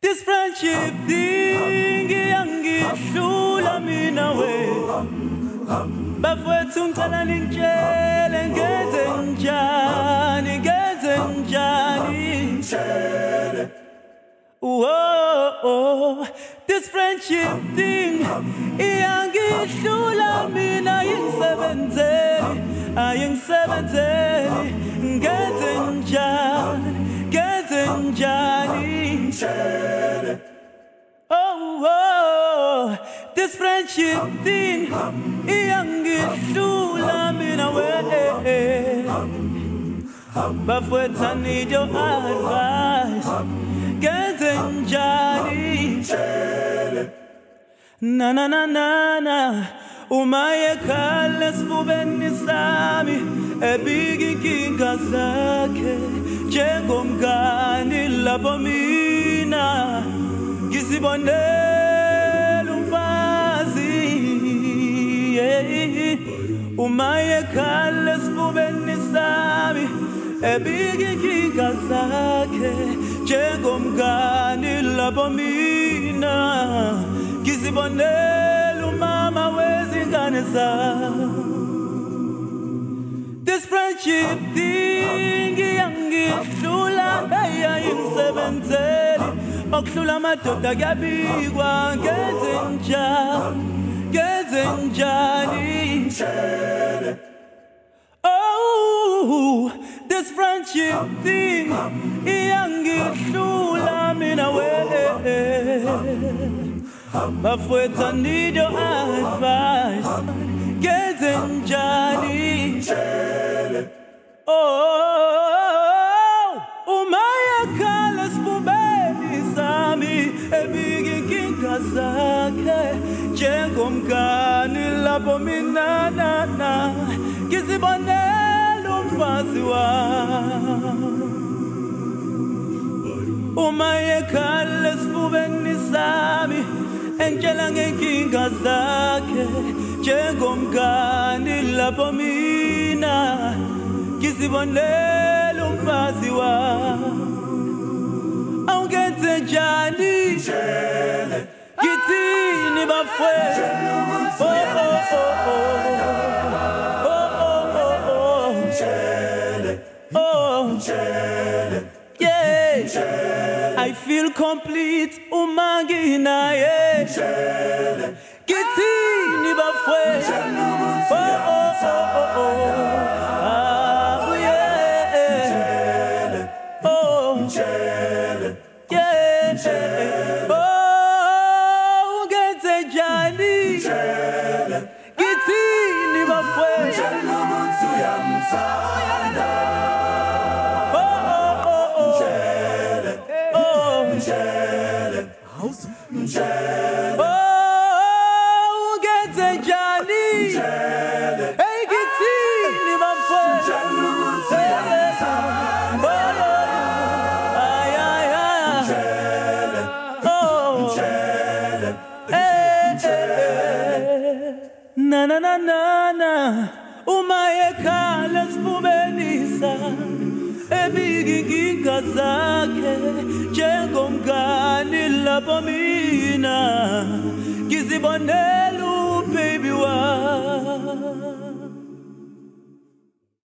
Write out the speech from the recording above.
This friendship thing iyangishula mina we bafowethu ngicela ningitshele ngenze njani Whoa, this friendship thing iyangishula mina ayingisebenzeli ngenze njani Oh, this friendship thing iyangishula mina we bafowethu I need your advice ngenze njani na uma yekhala esifubeni sami ebika inkinga zakhe njengomngani lapho mina ngizibonela umfazi uma yekhala esifubeni sami ebika inkinga zakhe njengomngani lapho mina ngizibonela umama wezingane zami This friendship thing iyangishula ayingisebenzeli okuhlula amadoda kuyabikwa ngenze njani Oh, this friendship thing iyangishula mina we bafowethu I need your advice ngenze njani Oh, uma yakhala esifubeni sami ebika inkinga zakhe njengomngani lapho mina ngizibonela umfazi wami uma yakhala esifubeni sami engitshela ngenkinga zakhe njengomngani lapho mina ngizibonela umfazi wami awungenze njani ngithini bafowethu I feel complete uma nginaye ngithini bafowethu ungenze njani ngithini bafowethu ungenze njani hey ngithini bafowethu na uma yekhala esifubeni sami ebika inkinga zakhe njengomngani lapho mina ngizibonela